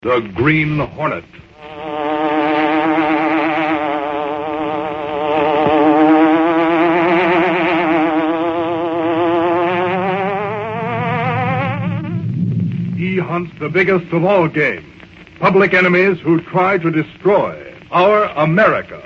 The Green Hornet. He hunts the biggest of all game. Public enemies who try to destroy our America.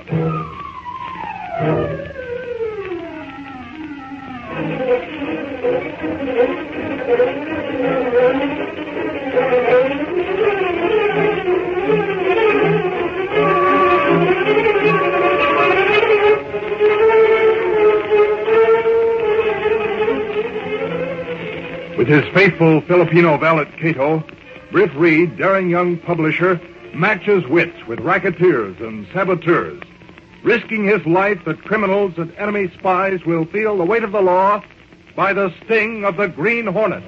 With his faithful Filipino valet, Cato, Britt Reed, daring young publisher, matches wits with racketeers and saboteurs, risking his life that criminals and enemy spies will feel the weight of the law by the sting of the Green Hornet.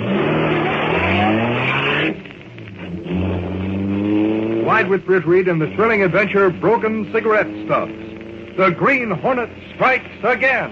Ride with Britt Reed in the thrilling adventure Broken Cigarette Stubs. The Green Hornet strikes again.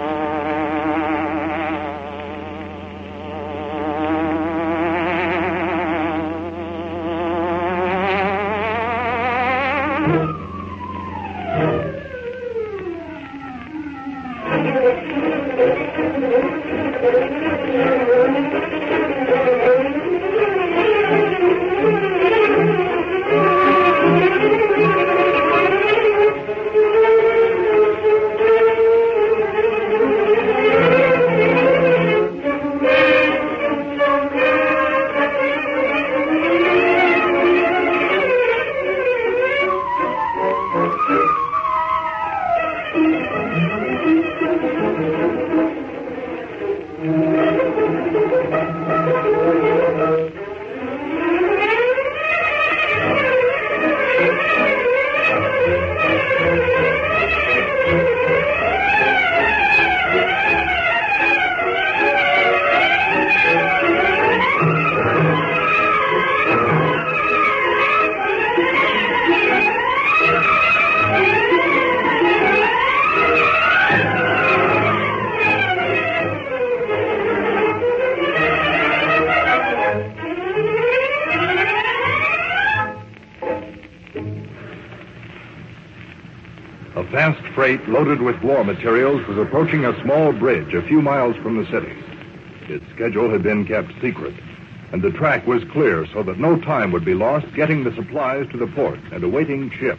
A vast freight loaded with war materials was approaching a small bridge a few miles from the city. Its schedule had been kept secret, and the track was clear so that no time would be lost getting the supplies to the port and awaiting ship.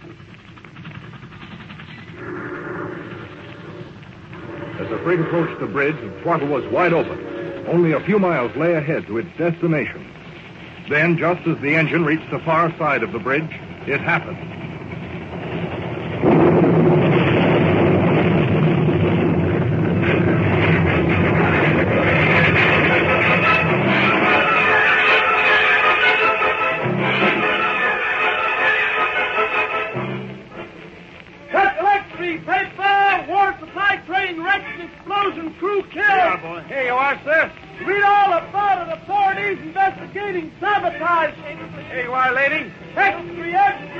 As the freight approached the bridge, the throttle was wide open. Only a few miles lay ahead to its destination. Then, just as the engine reached the far side of the bridge, it happened. Here you are, sir. Read all about it. Authorities investigating sabotage. Here you are, lady. Extra,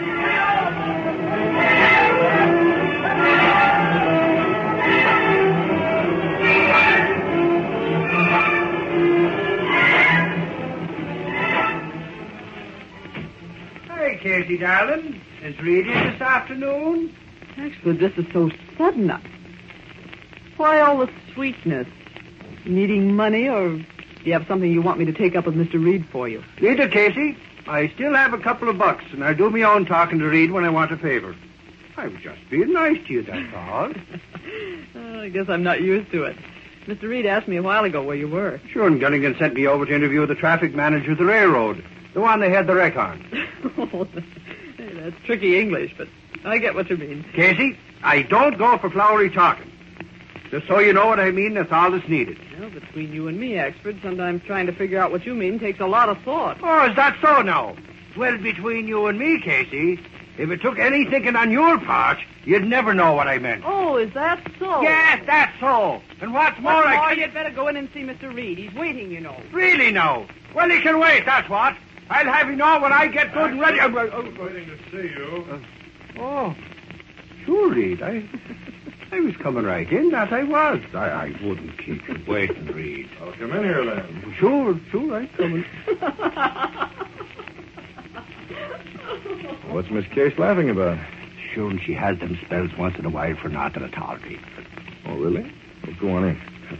Hey, Casey, darling. Is Reed in this afternoon? Actually, this is so sudden. Why all the sweetness? Needing money, or do you have something you want me to take up with Mr. Reed for you? Neither, Casey. I still have a couple of bucks, and I do me own talking to Reed when I want a favor. I was just being nice to you, that's all. I guess I'm not used to it. Mr. Reed asked me a while ago where you were. Sure, and Gunnigan sent me over to interview the traffic manager of the railroad, the one they had the wreck on. Hey, that's tricky English, but I get what you mean. Casey, I don't go for flowery talking. Just so you know what I mean, that's all that's needed. Well, between you and me, expert, sometimes trying to figure out what you mean takes a lot of thought. Oh, is that so now? Well, between you and me, Casey, if it took any thinking on your part, you'd never know what I meant. Oh, is that so? Yes, that's so. And what's more, you'd better go in and see Mr. Reed. He's waiting, you know. Really, no? Well, he can wait, that's what. I'll have him know when I get good and ready. I'm waiting to see you. Oh, sure, Reed. I was coming right in, that I was. I wouldn't keep you waiting, Reed. I'll come in here then. Sure, I'm coming. What's Miss Case laughing about? Sure, she has them spells once in a while for nothing at all, Reed. Oh, really? Well, go on in.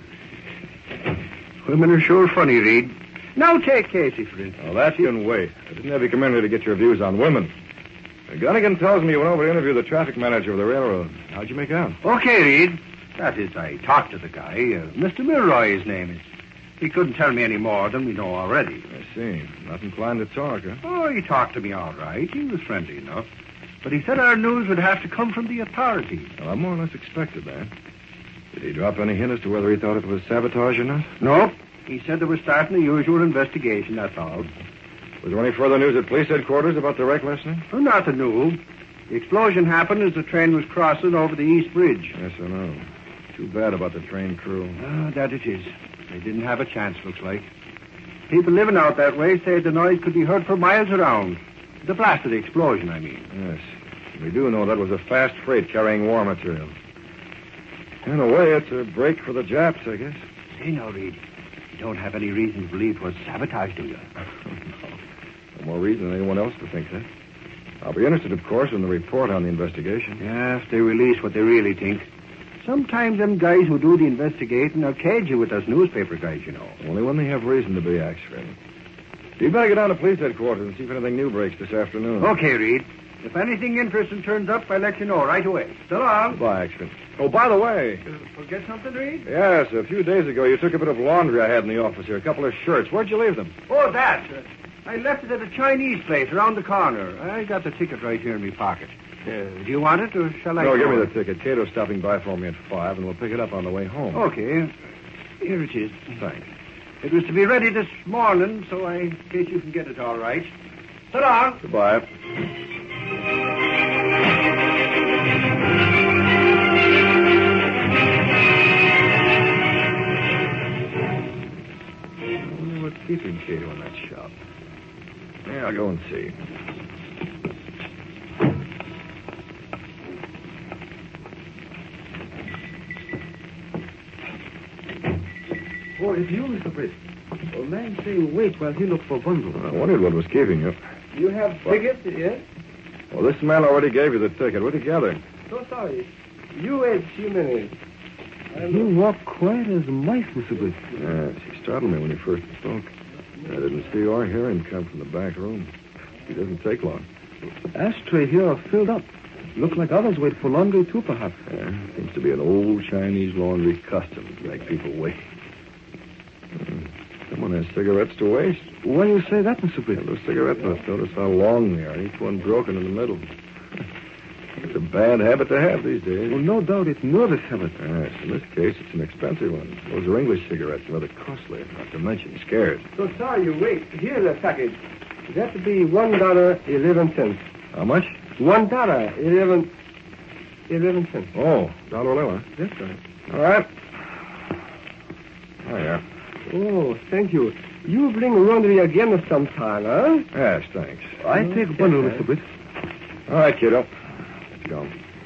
Women are sure funny, Reed. Now take Casey, for instance. Oh, that can wait. I didn't have you come in here to get your views on women. Gunnigan tells me you went over to interview the traffic manager of the railroad. How'd you make out? Okay, Reed. That is, I talked to the guy. Mr. Milroy, his name is. He couldn't tell me any more than we know already. I see. Not inclined to talk, huh? Oh, he talked to me all right. He was friendly enough. But he said our news would have to come from the authorities. Well, I more or less expected that. Did he drop any hint as to whether he thought it was sabotage or not? Nope. He said they were starting the usual investigation, that's all. Was there any further news at police headquarters about the wreck last night? Well, nothing new. The explosion happened as the train was crossing over the East Bridge. Yes, I know. Too bad about the train crew. That it is. They didn't have a chance, looks like. People living out that way say the noise could be heard for miles around. The blast of the explosion, I mean. Yes. We do know that was a fast freight carrying war material. In a way, it's a break for the Japs, I guess. Say now, Reed, you don't have any reason to believe it was sabotage, do you? No more reason than anyone else to think that. I'll be interested, of course, in the report on the investigation. Yeah, if they release what they really think. Sometimes them guys who do the investigating are cagey with us newspaper guys, you know. Only when they have reason to be, Axford. You better get down to police headquarters and see if anything new breaks this afternoon. Okay, Reed. If anything interesting turns up, I'll let you know right away. So long. Goodbye, Axford. Oh, by the way. Forget something, Reed? Yes, a few days ago you took a bit of laundry I had in the office here, a couple of shirts. Where'd you leave them? Oh, that. I left it at a Chinese place around the corner. I got the ticket right here in my pocket. Do you want it, or shall I... No, give me the ticket. Cato's stopping by for me at 5, and we'll pick it up on the way home. Okay. Here it is. Thanks. It was to be ready this morning, so in case you can get it all right. So long. Goodbye. I wonder what's keeping Cato in that shop. Yeah, I'll go and see. Oh, it's you, Mr. Britt. Oh, man say wait while he look for bundle. I wondered what was keeping you. You have tickets, yes? Well, this man already gave you the ticket. Where'd you gather? So sorry. You wait a few minutes. You walk quiet as mice, Mr. Britt. Yes, he startled me when he first spoke. I didn't see or hear him come from the back room. He doesn't take long. Ashtray here are filled up. Look like others wait for laundry, too, perhaps. Seems to be an old Chinese laundry custom to make people wait. Someone has cigarettes to waste. Why do you say that, Mr. Britt? Those cigarette butts, notice how long they are, each one broken in the middle. It's a bad habit to have these days. Well, no doubt it's nervous habit. Yes, in this case, it's an expensive one. Those are English cigarettes, rather costly, not to mention scarce. So sorry you wait. Here's the package. That would be $1.11. How much? $1.11. Oh, $1.11. That's right. All right. Oh, yeah. Oh, thank you. You bring laundry again sometime, huh? Yes, thanks. I take bundle, Mr. Britt. All right, kiddo. Let's go.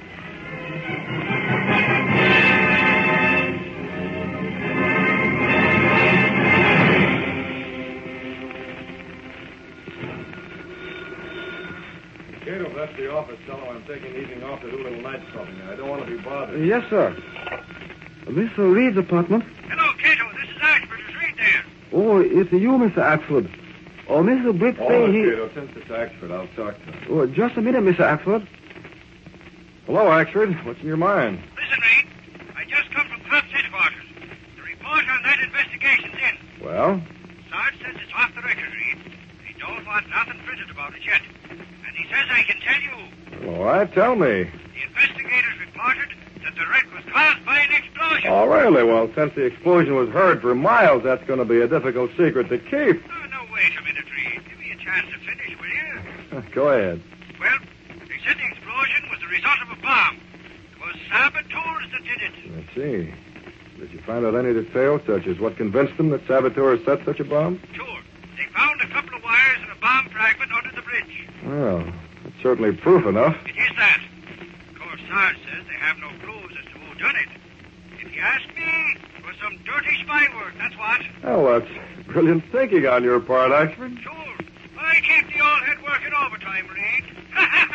Cato, that's the office fellow. I'm taking the evening off to do a little night shopping. I don't want to be bothered. Yes, sir. Mr. Reed's apartment. Hello, Cato. This is Ashford. Is Reed there? Oh, it's you, Mr. Axford. Oh, Mr. Britt say he... Cato, since it's Axford, I'll talk to him. Oh, just a minute, Mr. Axford. Hello, Axford. What's in your mind? Listen, Reed. I just come from Cops headquarters. The report on that investigation's in. Well? Sarge says it's off the record, Reed. He don't want nothing printed about it yet. And he says I can tell you. All right, tell me. The investigators reported that the wreck was caused by an explosion. Oh, really? Well, since the explosion was heard for miles, that's going to be a difficult secret to keep. No, wait a minute, Reed. Give me a chance to finish, will you? Go ahead. Well, they said the explosion was the result of a bomb. It was saboteurs that did it. I see. Did you find out any details, such as what convinced them that saboteurs set such a bomb? Sure. They found a couple of wires and a bomb fragment under the bridge. Well, that's certainly proof enough. It is that. Of course, Sarge says they have no clues as to who done it. If you ask me, it was some dirty spy work, that's what. Oh, that's brilliant thinking on your part, Axford. Sure. I keep the old head working overtime, Reed.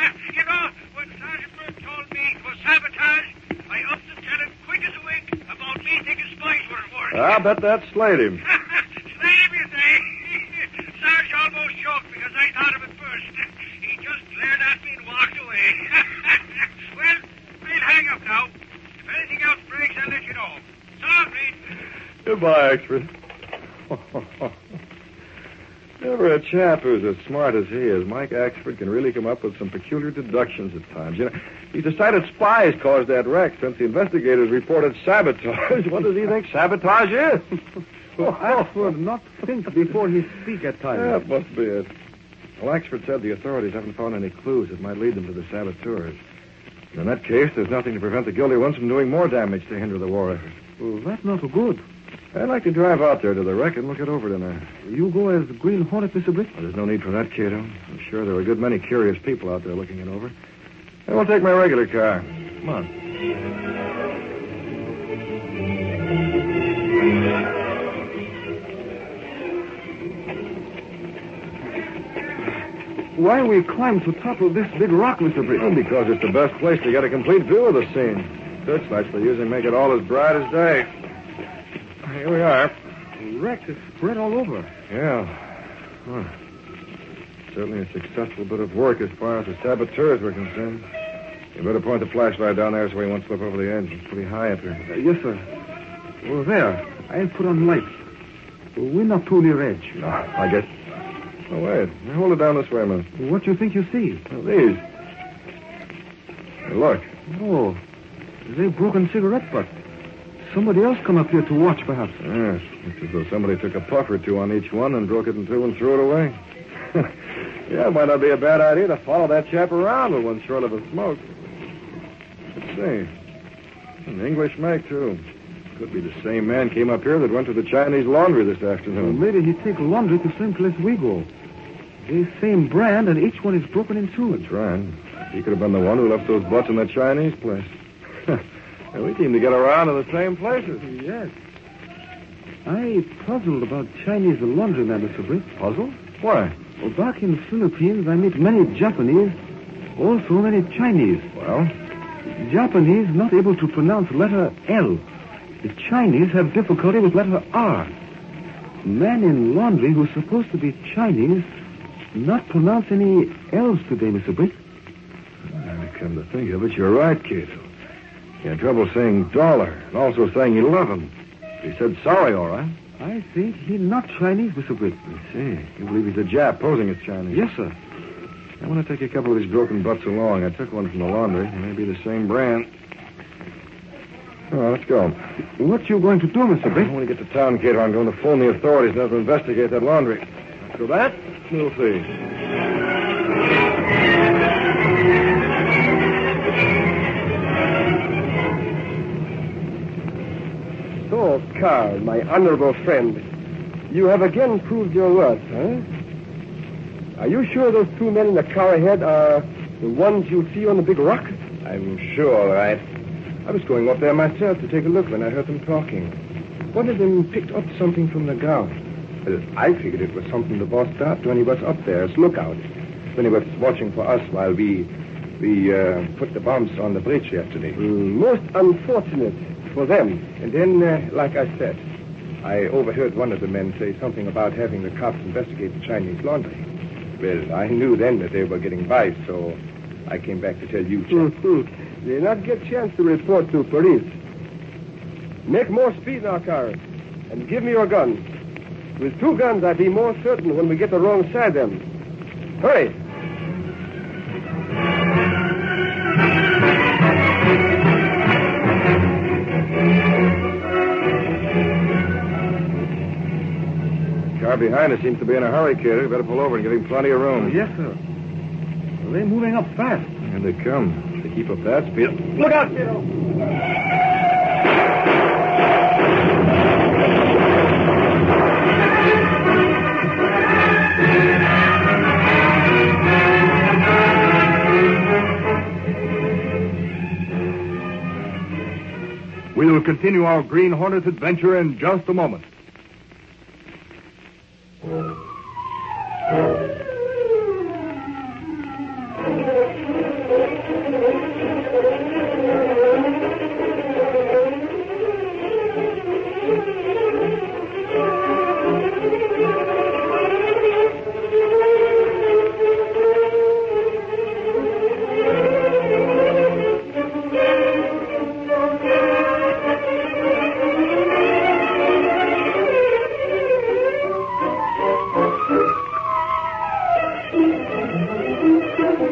I'll bet that slayed him. Slayed him, you say? Sarge almost choked because I thought of it first. He just glared at me and walked away. Well, we'll hang up now. If anything else breaks, I'll let you know. So long, Reed. Goodbye, Axford. Never a chap who's as smart as he is. Mike Axford can really come up with some peculiar deductions at times. You know, he decided spies caused that wreck since the investigators reported sabotage. What does he think sabotage is? Axford not think before he speak at times. That must be it. Well, Axford said the authorities haven't found any clues that might lead them to the saboteurs. In that case, there's nothing to prevent the guilty ones from doing more damage to hinder the war effort. Well, that's not good. I'd like to drive out there to the wreck and look it over tonight. You go as Green Hornet, Mr. Brick? Well, there's no need for that, Cato. I'm sure there are a good many curious people out there looking it over. I will take my regular car. Come on. Why we climb to top of this big rock, Mr. Brick? Well, because it's the best place to get a complete view of the scene. Searchlights they usually make it all as bright as day. Here we are. The wreck is spread all over. Yeah. Well, certainly a successful bit of work as far as the saboteurs were concerned. You better point the flashlight down there so we won't slip over the edge. It's pretty high up here. Yes, sir. Well, there. I'll put on lights. We're not too near edge. No, I guess. Oh, wait. Now hold it down this way a minute. What do you think you see? Well, these. Hey, look. Oh, they're broken cigarette butts. Somebody else come up here to watch, perhaps. Yes. It's as though somebody took a puff or two on each one and broke it in two and threw it away. Yeah, it might not be a bad idea to follow that chap around with one short of a smoke. Let's see. An English make, too. Could be the same man came up here that went to the Chinese laundry this Well, afternoon. maybe he take laundry to the same place we go. The same brand, and each one is broken in two. That's right. He could have been the one who left those butts in the Chinese place. And we seem to get around in the same places. Yes. I puzzled about Chinese laundrymen, Mr. Brick. Puzzle? Why? Well, back in the Philippines, I meet many Japanese, also many Chinese. Well, Japanese not able to pronounce letter L. The Chinese have difficulty with letter R. Man in laundry who's supposed to be Chinese not pronounce any L's today, Mr. Brick. come to think of it, you're right, Cato. He had trouble saying dollar and also saying 11. He said sorry, all right. I think he's not Chinese, Mr. Brick. I see. You believe he's a Jap posing as Chinese? Yes, sir. I want to take a couple of these broken butts along. I took one from the laundry. It may be the same brand. All right, let's go. What you going to do, Mr. Brick? When we get to town, Cato, I'm going to phone the authorities and have them investigate that laundry. After that, we'll see. So, Carl, my honorable friend, you have again proved your worth, huh? Are you sure those two men in the car ahead are the ones you see on the big rock? I'm sure, all right. I was going up there myself to take a look when I heard them talking. One of them picked up something from the ground. Well, I figured it was something the boss dropped when he was up there as lookout, when he was watching for us while we put the bombs on the bridge yesterday. Most unfortunate for them. And then, like I said, I overheard one of the men say something about having the cops investigate the Chinese laundry. Well, I knew then that they were getting by, so I came back to tell you, Jack. They not get chance to report to police. Make more speed now, Carl, and give me your gun. With two guns, I'd be more certain when we get the wrong side of them. Hurry! Car behind us seems to be in a hurry, Cato. You better pull over and give him plenty of room. Yes, sir. Well, they're moving up fast. And they come. If they keep up that speed. Look out, kiddo! We'll continue our Green Hornet adventure in just a moment.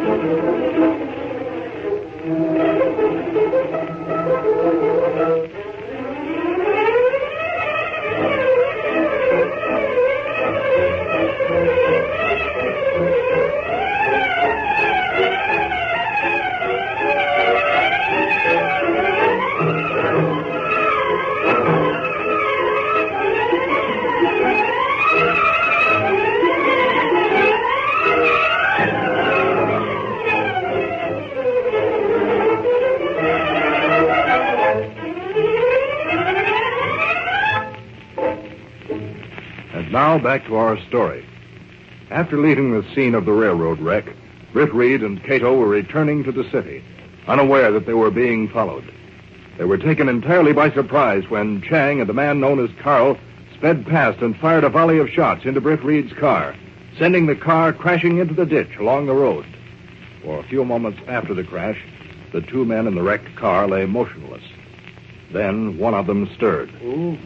Now back to our story. After leaving the scene of the railroad wreck, Britt Reed and Cato were returning to the city, unaware that they were being followed. They were taken entirely by surprise when Chang and a man known as Carl sped past and fired a volley of shots into Britt Reed's car, sending the car crashing into the ditch along the road. For a few moments after the crash, the two men in the wrecked car lay motionless. Then one of them stirred. Oh,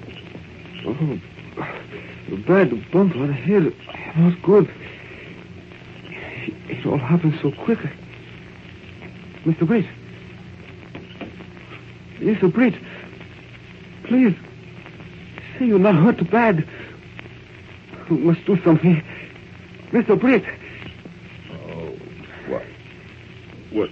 the bad bump on the head. Not good. It all happened so quick. Mr. Britt. Mr. Britt. Please. Say you're not hurt too bad. You must do something. Mr. Britt. Oh, what?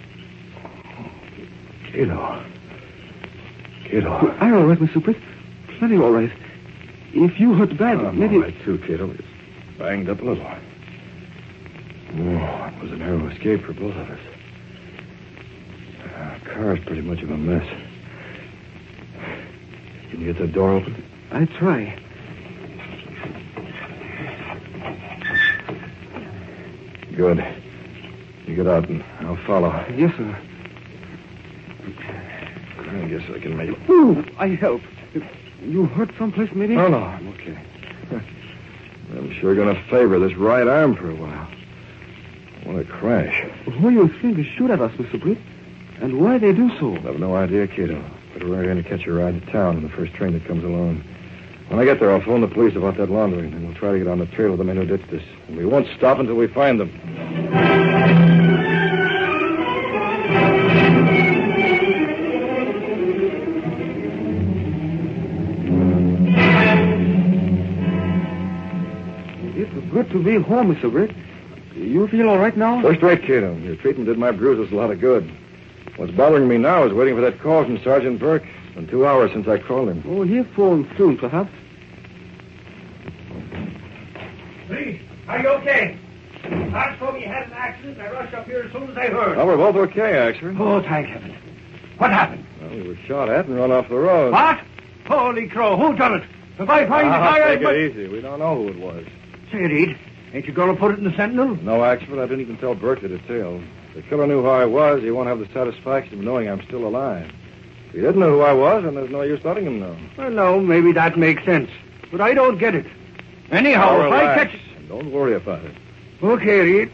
Cato. I'm all right, Mr. Britt. Plenty all right. If you hurt bad, maybe... all right, too, Cato. Just banged up a little. Oh, it was a narrow escape for both of us. The car's pretty much of a mess. Can you get the door open? I try. Good. You get out and I'll follow. Yes, sir. I guess I can make it. Ooh, I help. You hurt someplace, maybe? No, I'm okay. I'm sure going to favor this right arm for a while. What a crash. Who you think to shoot at us, Mr. Britt? And why they do so? I have no idea, Cato. But we're going to catch a ride to town on the first train that comes along. When I get there, I'll phone the police about that laundry, and we'll try to get on the trail of the men who ditched us. And we won't stop until we find them. It's good to be home, Mr. Britt. You feel all right now? First rate, Cato. Your treatment did my bruises a lot of good. What's bothering me now is waiting for that call from Sergeant Burke. It's been 2 hours since I called him. Oh, he'll phone soon, perhaps. Reed, are you okay? Sarge told me you had an accident. I rushed up here as soon as I heard. Oh, we're both okay, actually. Oh, thank heaven. What happened? Well, we were shot at and run off the road. What? Holy crow, who done it? If I find the guy... Take it easy. We don't know who it was. Say, Reed, ain't you going to put it in the Sentinel? No, actually, I didn't even tell Burke the details. If the killer knew who I was, he won't have the satisfaction of knowing I'm still alive. If he didn't know who I was, then there's no use letting him know. Well, no, maybe that makes sense. But I don't get it. Anyhow, if I catch... And don't worry about it. Okay, Reed.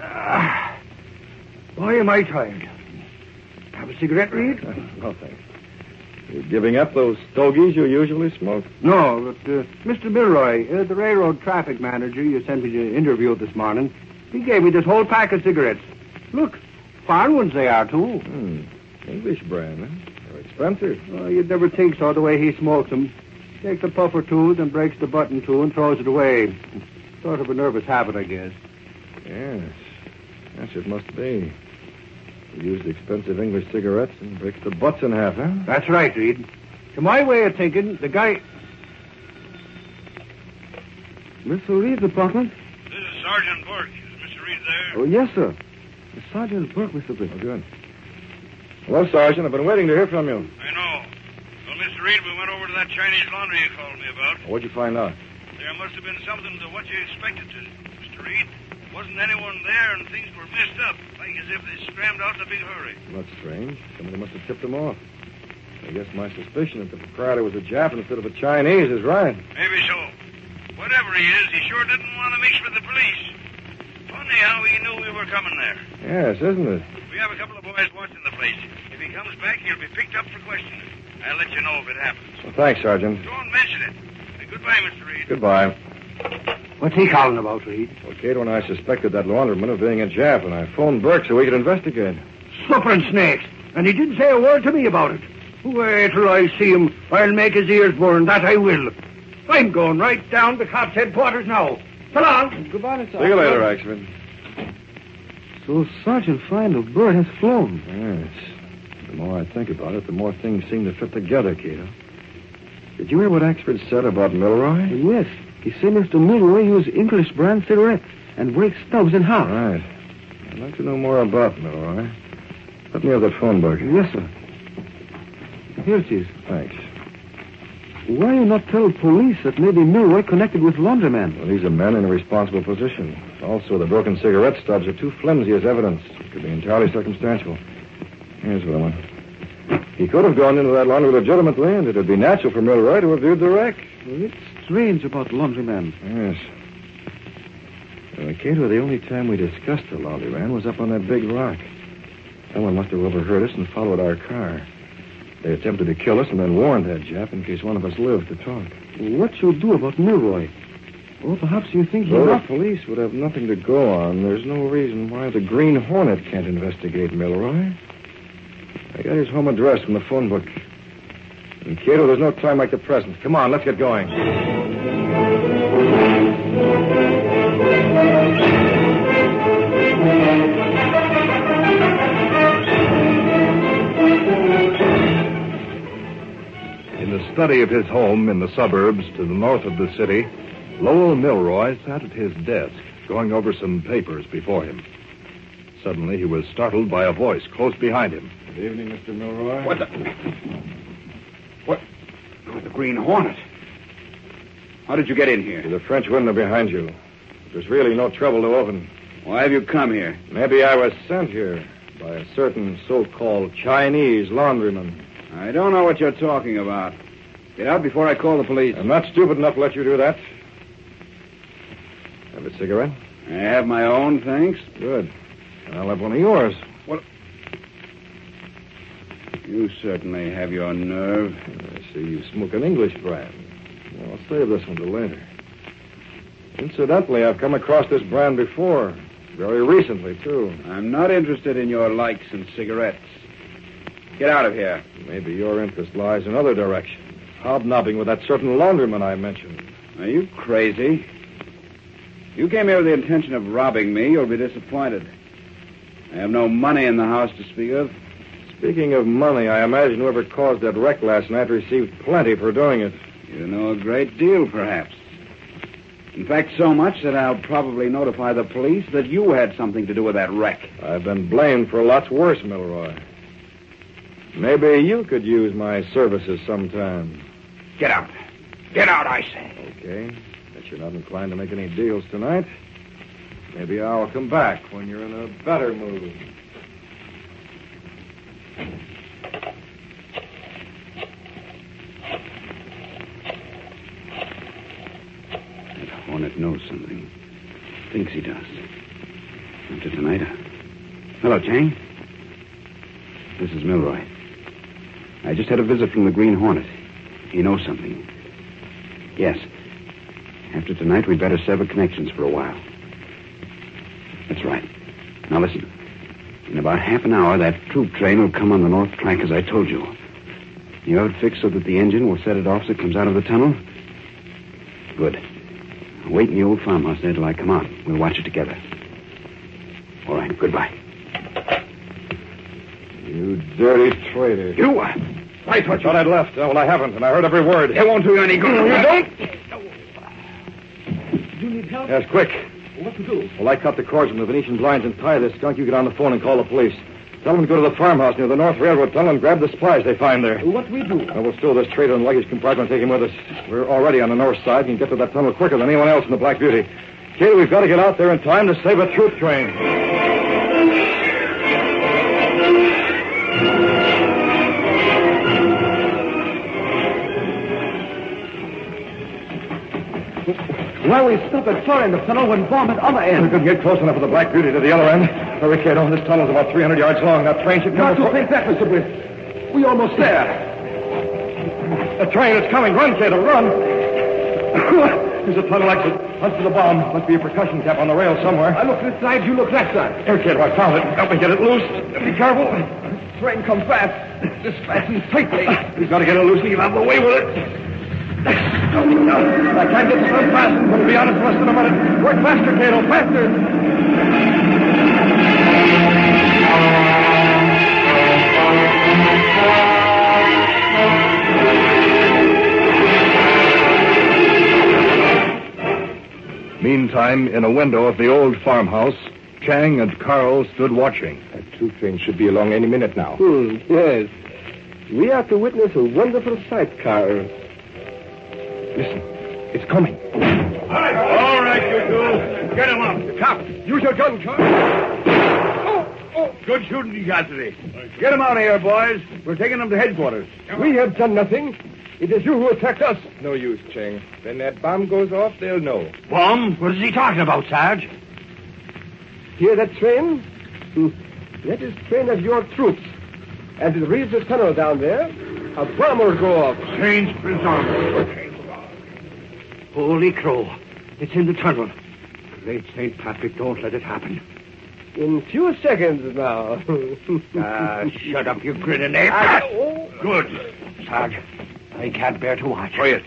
Boy, am I tired. Have a cigarette, Reed? No, thanks. You're giving up those stogies you usually smoke? No, but Mr. Milroy, the railroad traffic manager you sent me to interview this morning, he gave me this whole pack of cigarettes. Look, fine ones they are, too. English brand, huh? They're expensive. Oh, you'd never think so, the way he smokes them. Takes a puff or two, then breaks the button, too, and throws it away. Sort of a nervous habit, I guess. Yes. Yes, it must be. He used expensive English cigarettes and breaks the butts in half, huh? That's right, Reed. To my way of thinking, the guy... Mr. Reed's apartment? This is Sergeant Burke. Is Mr. Reed there? Oh, yes, sir. Sergeant Burke, Mr. Britt. Oh, good. Hello, Sergeant. I've been waiting to hear from you. I know. Well, Mr. Reed, we went over to that Chinese laundry you called me about. What'd you find out? There must have been something to what you expected to, Mr. Reed. Wasn't anyone there, and things were messed up, like as if they scrammed out in a big hurry. Well, that's strange. Somebody must have tipped them off. I guess my suspicion that the proprietor was a Jap instead of a Chinese is right. Maybe so. Whatever he is, he sure didn't want to mix with the police. Funny how he knew we were coming there. Yes, isn't it? We have a couple of boys watching the place. If he comes back, he'll be picked up for questioning. I'll let you know if it happens. Well, thanks, Sergeant. Don't mention it. Goodbye, Mr. Reed. Goodbye. What's he calling about, Reed? Well, Cato and I suspected that laundryman of being a Jap, and I phoned Burke so we could investigate. Suffering snakes. And he didn't say a word to me about it. Wait till I see him. I'll make his ears burn, that I will. I'm going right down to cops' headquarters now. So long. Goodbye, Sergeant. See you later, Axford. So Sergeant Find Bird has flown. Yes. The more I think about it, the more things seem to fit together, Cato. Did you hear what Axford said about Milroy? Yes. He said Mr. Milroy used English brand cigarettes and break stubs in half. Right. I'd like to know more about Milroy. Let me have that phone, Burke. Yes, sir. Here it is. Thanks. Why you not tell police that maybe Milroy connected with laundryman? Well, he's a man in a responsible position. Also, the broken cigarette stubs are too flimsy as evidence. It could be entirely circumstantial. Here's one. He could have gone into that laundry legitimately, and it would be natural for Milroy to have viewed the wreck. It's strange about laundryman. Yes. Cato, the only time we discussed the laundryman was up on that big rock. Someone must have overheard us and followed our car. They attempted to kill us and then warned that Jap in case one of us lived to talk. What you'll do about Milroy? Or perhaps you think Though the police would have nothing to go on, there's no reason why the Green Hornet can't investigate Milroy. I got his home address from the phone book. And Cato, there's no time like the present. Come on, let's get going. In the study of his home in the suburbs to the north of the city, Lowell Milroy sat at his desk, going over some papers before him. Suddenly, he was startled by a voice close behind him. Good evening, Mr. Milroy. What the... What? Oh, the Green Hornet. How did you get in here? The French window behind you. There's really no trouble to open. Why have you come here? Maybe I was sent here by a certain so-called Chinese laundryman. I don't know what you're talking about. Get out before I call the police. I'm not stupid enough to let you do that. Have a cigarette? I have my own, thanks. Good. And I'll have one of yours. What? You certainly have your nerve. I see you smoke an English brand. Well, I'll save this one till later. Incidentally, I've come across this brand before. Very recently, too. I'm not interested in your likes and cigarettes. Get out of here. Maybe your interest lies in other directions. Hobnobbing with that certain laundryman I mentioned. Are you crazy? You came here with the intention of robbing me, you'll be disappointed. I have no money in the house to speak of. Speaking of money, I imagine whoever caused that wreck last night received plenty for doing it. You know a great deal, perhaps. In fact, so much that I'll probably notify the police that you had something to do with that wreck. I've been blamed for lots worse, Milroy. Maybe you could use my services sometime. Get out. Get out, I say. Okay. But you're not inclined to make any deals tonight. Maybe I'll come back when you're in a better mood. That Hornet knows something. Thinks he does. After tonight, Hello, Chang. This is Milroy. I just had a visit from the Green Hornet. He knows something. Yes. After tonight, we'd better sever connections for a while. That's right. Now listen. In about half an hour, that troop train will come on the north track as I told you. You have it fixed so that the engine will set it off as it comes out of the tunnel? Good. Wait in the old farmhouse there till I come out. We'll watch it together. All right, goodbye. You dirty traitor. You? I thought I'd left. Well, I haven't, and I heard every word. It won't do you any good. You don't? Do you need help? Yes, quick. What to do? Well, I cut the cords from the Venetian blinds and tie this skunk. You get on the phone and call the police. Tell them to go to the farmhouse near the North Railroad tunnel and grab the supplies they find there. What we do? We'll stow this traitor in the luggage compartment and take him with us. We're already on the north side and can get to that tunnel quicker than anyone else in the Black Beauty. Kate, we've got to get out there in time to save a troop train. Why we stop at far end of tunnel when bomb at other end? We couldn't get close enough with the Black Beauty to the other end. Hurry, Cato. This tunnel's about 300 yards long. That train should come... Not to think that, Mr. Britt. We almost there. The train is coming. Run, Cato, run. There's a tunnel exit. Hunt for the bomb. Must be a percussion cap on the rail somewhere. I look this side, you look that side. Here, kid, I found it. Help me get it loose. Be careful. Train come fast. Just fasten tightly. He's got to get it loose and he'll have the way with it. I can't get the stuff fastened, but it'll be on in less than a minute. Work faster, Cato, faster. Meantime, in a window of the old farmhouse, Chang and Carl stood watching. That two train should be along any minute now. Yes. We are to witness a wonderful sight, Carl. Listen, it's coming. All right, you two. Get him up. Cop, use your gun, Carl. Good shooting you got today. Get him out of here, boys. We're taking them to headquarters. We have done nothing. It is you who attacked us. No use, Chang. When that bomb goes off, they'll know. Bomb? What is he talking about, Sarge? Hear that train? That is train of your troops. As it reaches the tunnel down there, a bomb will go off. Change Prince Arthur. Holy crow. It's in the tunnel. Great St. Patrick, don't let it happen. In few seconds now. Shut up, you grinning ape. Good. Sarge, I can't bear to watch. Quiet.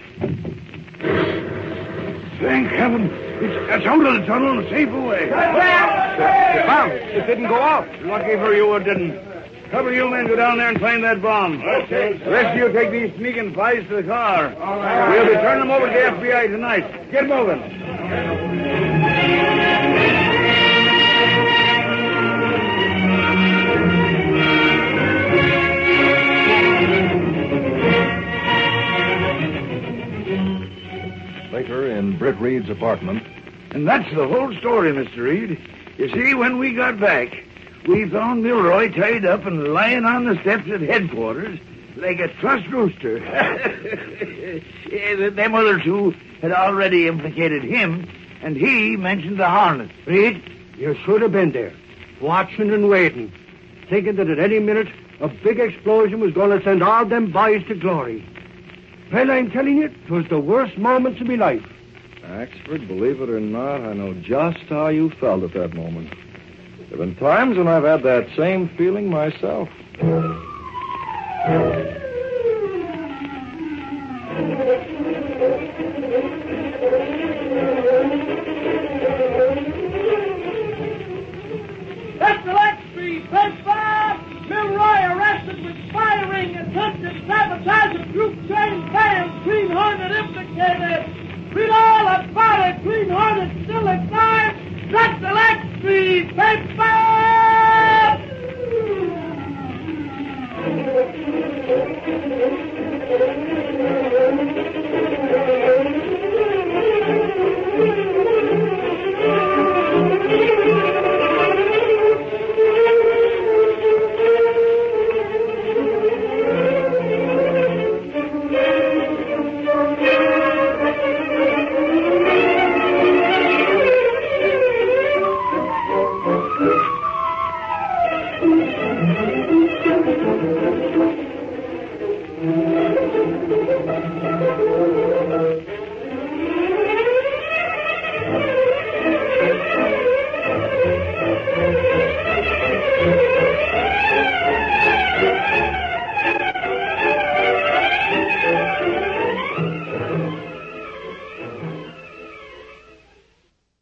Thank heaven. It's out of the tunnel and safe away. The bomb, it didn't go off. Lucky for you it didn't. Couple of you men go down there and claim that bomb. Okay. The rest of you take these sneaking spies to the car. All right. We'll be turning them over to the FBI tonight. Get moving. Later, in Britt Reed's apartment. And that's the whole story, Mr. Reed. You see, when we got back, we found Milroy tied up and lying on the steps at headquarters like a trussed rooster. Them other two had already implicated him, and he mentioned the Hornet. Reed, you should have been there, watching and waiting, thinking that at any minute a big explosion was going to send all them boys to glory. Well, I'm telling you, it was the worst moments of my life. Axford, believe it or not, I know just how you felt at that moment. There have been times when I've had that same feeling myself. Excellency, Pittsburgh! Milroy arrested with firing, attempted sabotage of Troop Train Band, Green Hornet implicated. Read all about it. Green Hornet still alive. Excellency, Pittsburgh!